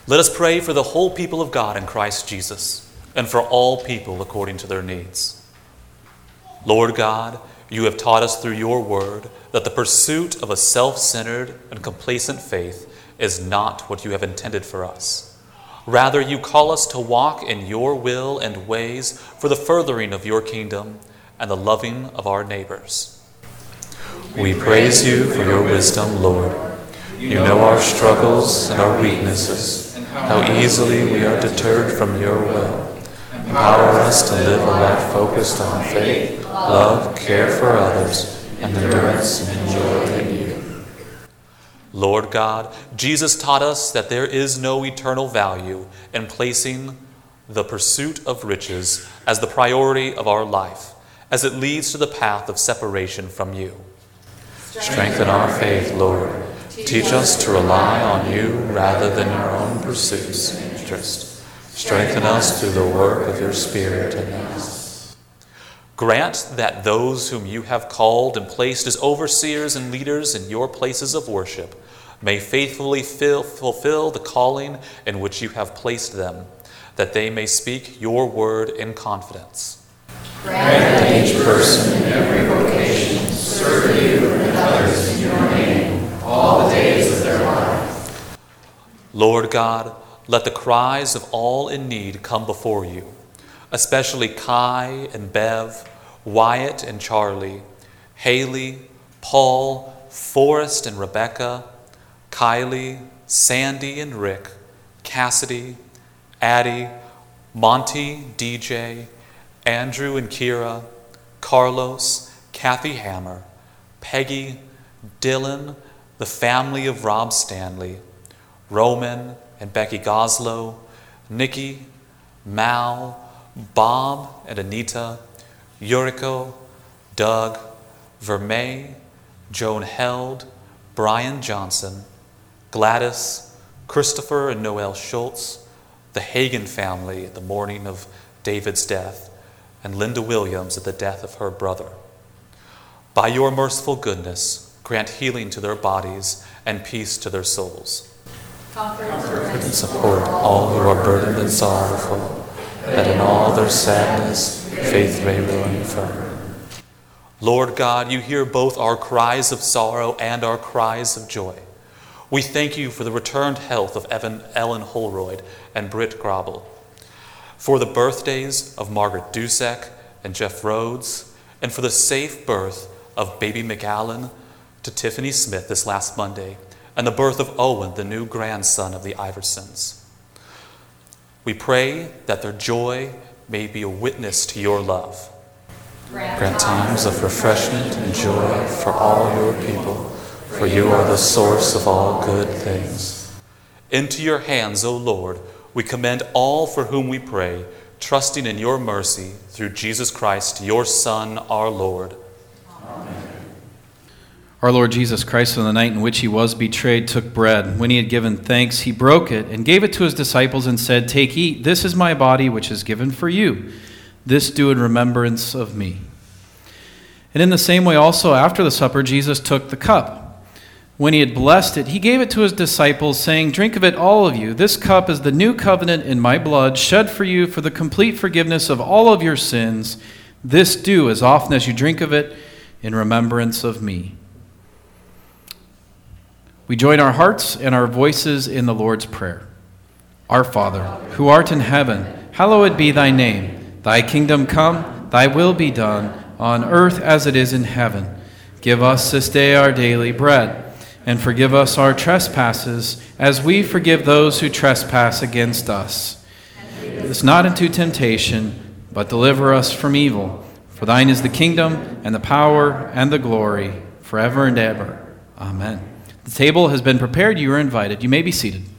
Let us pray for the whole people of God in Christ Jesus, and for all people according to their needs. Lord God, you have taught us through your word that the pursuit of a self-centered and complacent faith is not what you have intended for us. Rather, you call us to walk in your will and ways for the furthering of your kingdom and the loving of our neighbors. We praise you for your wisdom, Lord. You know our struggles and our weaknesses, how easily we are deterred from your will. Empower us to live a life focused on faith, love, care for others, and endurance and joy in you. Lord God, Jesus taught us that there is no eternal value in placing the pursuit of riches as the priority of our life, as it leads to the path of separation from you. Strengthen our faith, Lord. Teach us to rely on you rather than our own pursuits and interests. Strengthen us through the work of your Spirit in us. Grant that those whom you have called and placed as overseers and leaders in your places of worship may faithfully fulfill the calling in which you have placed them, that they may speak your word in confidence. Grant that each person in every vocation serve you and others in your name all the days of their life. Lord God, let the cries of all in need come before you, especially Kai and Bev, Wyatt and Charlie, Haley, Paul, Forrest and Rebecca, Kylie, Sandy and Rick, Cassidy, Addie, Monty, DJ, Andrew and Kira, Carlos, Kathy Hammer, Peggy, Dylan, the family of Rob Stanley, Roman and Becky Goslow, Nikki, Mal, Bob and Anita, Yuriko, Doug, Vermey, Joan Held, Brian Johnson, Gladys, Christopher and Noel Schultz, the Hagen family at the morning of David's death, and Linda Williams at the death of her brother. By your merciful goodness, grant healing to their bodies and peace to their souls. Comfort and support all who are burdened and sorrowful, that in all their sadness faith may remain firm. Lord God, you hear both our cries of sorrow and our cries of joy. We thank you for the returned health of Ellen Holroyd and Britt Grobel, for the birthdays of Margaret Dusek and Jeff Rhodes, and for the safe birth of baby McAllen to Tiffany Smith this last Monday, and the birth of Owen, the new grandson of the Iversons. We pray that their joy may be a witness to your love. Grant times of refreshment and joy for all your people, for you are the source of all good things. Into your hands, O Lord, we commend all for whom we pray, trusting in your mercy through Jesus Christ, your Son, our Lord. Amen. Our Lord Jesus Christ, on the night in which he was betrayed, took bread. When he had given thanks, he broke it and gave it to his disciples and said, "Take, eat. This is my body, which is given for you. This do in remembrance of me." And in the same way also, after the supper, Jesus took the cup. When he had blessed it, he gave it to his disciples, saying, "Drink of it, all of you. This cup is the new covenant in my blood, shed for you for the complete forgiveness of all of your sins. This do as often as you drink of it in remembrance of me." We join our hearts and our voices in the Lord's Prayer. Our Father, who art in heaven, hallowed be thy name. Thy kingdom come, thy will be done, on earth as it is in heaven. Give us this day our daily bread, and forgive us our trespasses, as we forgive those who trespass against us. Lead us not into temptation, but deliver us from evil. For thine is the kingdom, and the power, and the glory, forever and ever. Amen. The table has been prepared. You are invited. You may be seated.